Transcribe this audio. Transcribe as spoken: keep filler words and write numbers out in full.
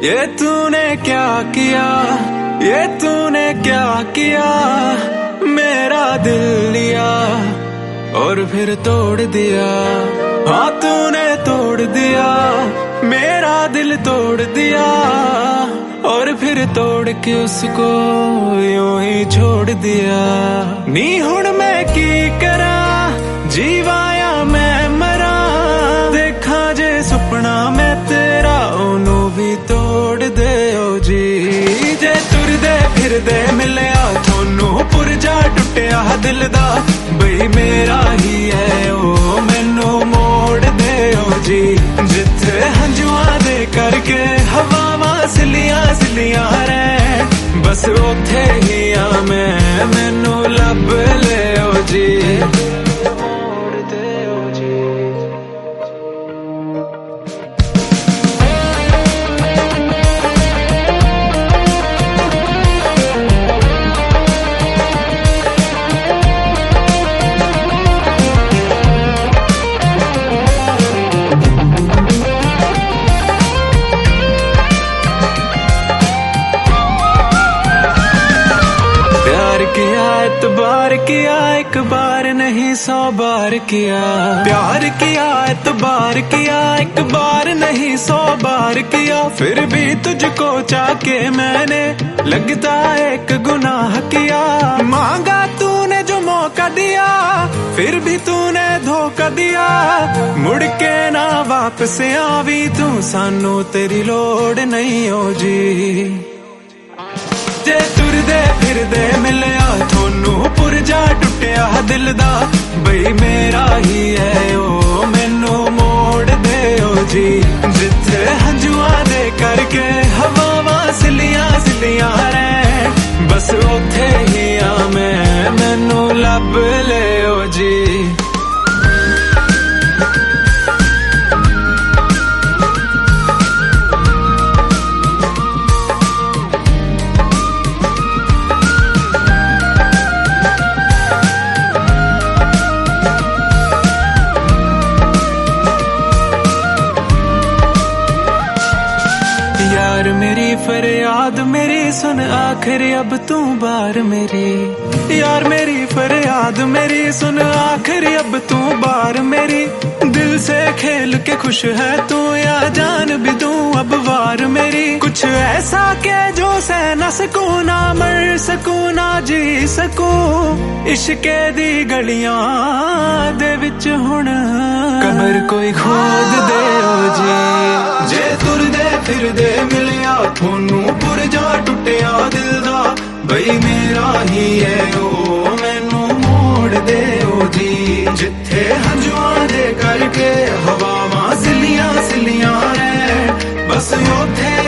ये तूने क्या किया, ये तूने क्या किया, मेरा दिल लिया और फिर तोड़ दिया। हाँ तूने तोड़ दिया, मेरा दिल तोड़ दिया और फिर तोड़ के उसको यूं ही छोड़ दिया। नी हुण मैं की करा, जीवा या मैं मरा, देखा जे सुपना मैं तेरा ओनू भी तोड़ दे ओ जी। जे तुरदे फिरदे मिलिया थोनू पुरजा टुटिया दिल दा, बई मेरा ही है ओ मैनू मोड़ दे ओ जी। जिथे हंजुआ दे करके हवावां सिलियां सिलियां रैन, बस उथे ही आ मैं, मैनू लब ले ओ जी। एतबार किया एक बार नहीं सौ बार किया, प्यार किया एतबार किया एक बार नहीं सौ बार किया। फिर भी तुझको चाके मैंने लगता एक गुनाह किया। मांगा तूने जो मौका दिया, फिर भी तूने धोखा दिया। मुड़ के ना वापस आवी तू, सानू तेरी लोड़ नहीं हो जी। जे तुरदे फिरदे मिलिया थोनू पुरजा टुटिया दिल दा, बई मेरा ही है ओ मैनू मोड़ दे ओ जी। जिथे हंजुआ दे करके हवावां सिलियां सिलियां रैन, बस उथे ही आ मैं, मैनू लब ले ओ जी। यार मेरी फरियाद मेरी सुन आखिर अब तू बार मेरी, यार मेरी फरियाद मेरी सुन आखिर अब तू बार मेरी। दिल से खेल के खुश है तू या जान भी दूं अब वार मेरी। कुछ ऐसा के जो सह न सकूं, ना मर सकूं ना जी सकूं, इश्के दी गलियां दे विच हुण कबर कोई खोद दे ओ जी। जे तुरदे फिरदे मिलिया थोनू पुरजा टुटिया दिल दा, बई मेरा ही है ओ मैनू मोड़ दे ओ जी। जिथे हंजुआ दे करके हवावां सिलियां सिलियां रैन, बस उथे